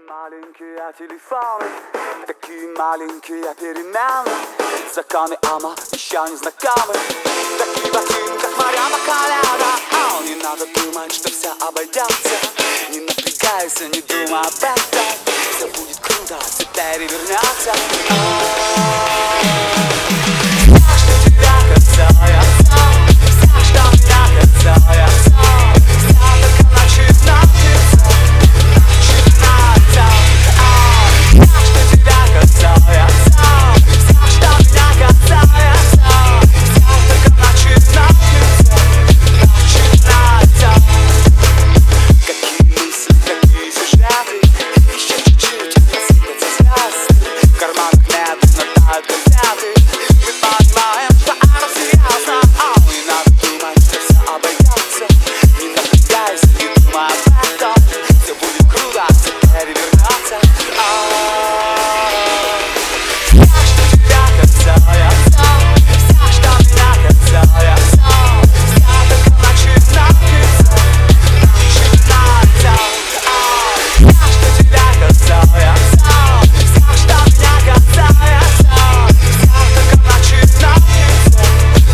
маленькие телефоны, такие маленькие перемены. Законы ама еще не знакомы. Такие ботинки, моря по колено. Не надо думать, что все обойдется. Не напрягайся, не думай об этом. Все будет круто, все перевернется. Все, что тебя касается, все, что меня касается, все только начинается. Все, что тебя касается, все, что меня касается, все только начинается. Какие мысли, какие сюжеты, еще чуть-чуть посыпятся звезды. В карманах медленно тают конфеты. Мы понимаем, что это серьезно. Не надо думать, что все обойдется. Не напрягайся, не думай об этом. Все будет круто, все перевернется. Все, что тебя касается, все, что меня касается, все только начинается. Все, что тебя касается, все, что меня касается, все только начинается.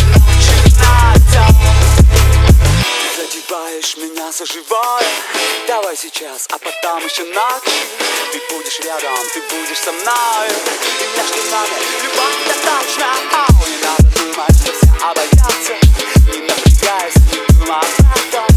Ты задеваешь меня за живое. Давай сейчас, а потом еще ночью. Ты будешь рядом, ты будешь со мной. И между нами любовь-то точно. Не надо думать, что все обойдется. Не напрягайся, не думай об этом.